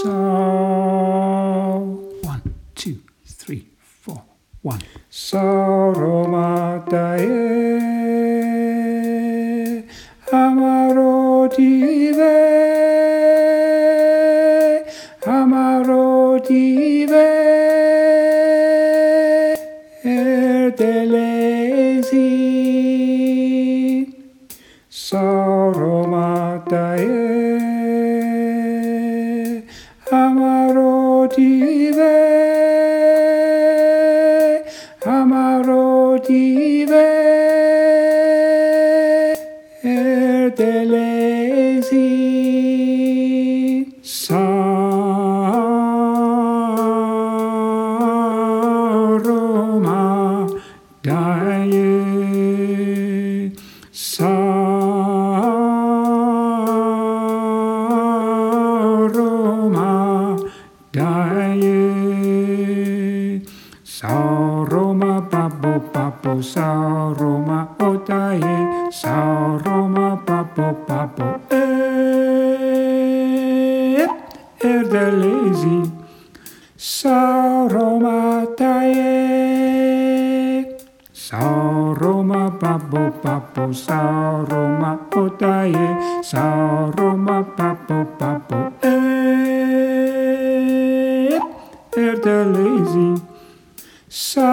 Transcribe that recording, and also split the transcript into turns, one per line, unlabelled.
1, 2, 3, 4, 1. So Roma dae amaro dive erdelezi. So Roma dae amaro dive erdelezi. Sa Roma dae, sa Roma dae, sa Roma papo papo, sa Roma otaye, sa Roma papo papo erdelezi. Sa Roma dae, sa Roma papo papo, sa Roma otaye, sa Roma papo papo erdelezi. Sa